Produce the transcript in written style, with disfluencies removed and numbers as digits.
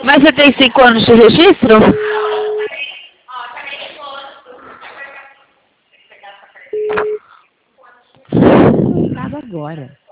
Mas você tem 5 anos de registro? Foi colocado agora.